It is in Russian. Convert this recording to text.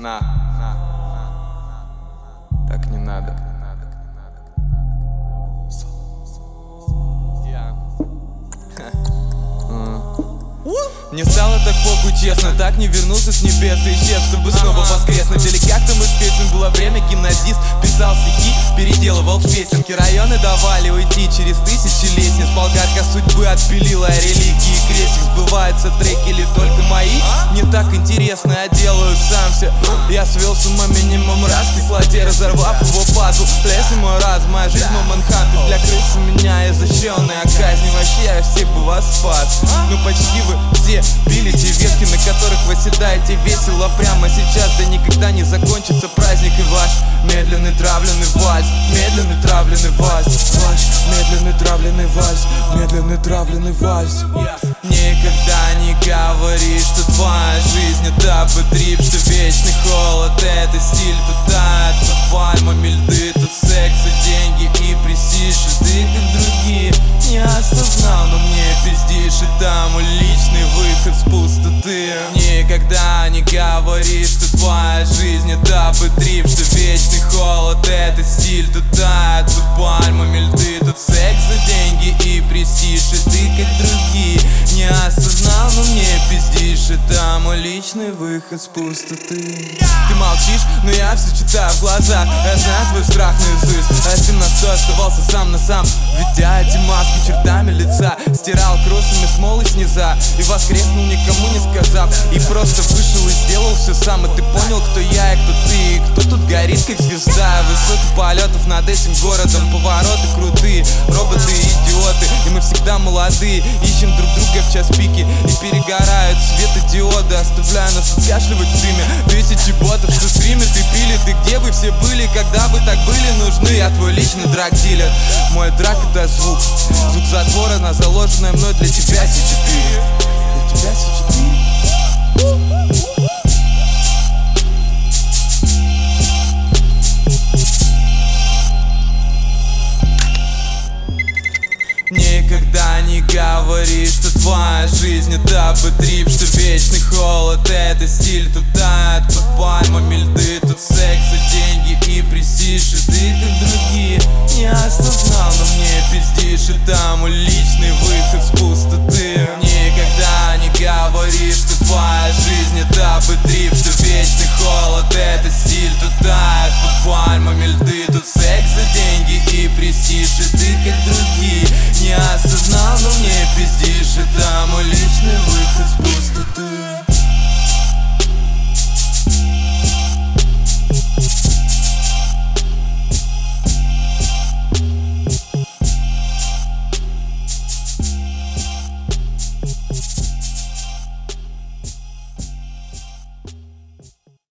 Так не надо. Мне стало так похуй, честно, так не вернулся с небес и исчез, чтобы снова воскреснуть. Или как там из песен было время, гимназист писал стихи, переделывал в песенки. Районы давали уйти через тысячи лестниц. Болгарка судьбы отпилила религии, крестик. Сбываются треки или только мои? Не так интересно, я делаю сам все. Я свел с ума минимум раз в кислоте, разорвав его пазл. Лес и мой раз, моя жизнь мой Манхантен. Для крыс у меня изощренная казнь. Вообще я всех бы вас спас. Ну почти вы все пилите ветки, на которых вы седаете весело прямо сейчас. Да никогда не закончится праздник и ваш медленный травленый вальс. Медленный травленный вальс. Медленный травленный вальс. Медленный травленный вальс. Никогда не говори, что твоя жизнь это трип, что вечный холод это стиль. Тут тает под пальмами льды, тут секс и деньги и престиж. И ты как другие не осознал, но мне пиздишь. И там уличный выход с пустоты. Никогда не говори, что твоя жизнь это трип, что вечный холод это стиль. Тут тает под пальмами льды, тут секс за деньги и престиж. И ты как другие не осознал, но мне пиздишь. И там уличный выход с пустоты. Ты молчишь, но я все читаю в глазах. Я знаю твой страх наизусть. А 17 оставался сам на сам, ведя эти маски чертами лица. Стирал кроссами смолы с низа и воскреснул, никому не сказав. И просто вышел и сделал все сам. И ты понял, кто я и кто ты, и кто тут горит как звезда. Высоты полетов над этим городом, повороты крутые, роботы и идиоты. И мы всегда молодые, ищем друг друга в час пики. И перегорают светодиоды, оставляя нас откашливать в стриме. Тысячи ботов, что стримят и пилит. И где вы все были, когда вы так были нужны? Я твой личный драг-дилер. Мой драк это звук затвора на заложенное мной для тебя C4.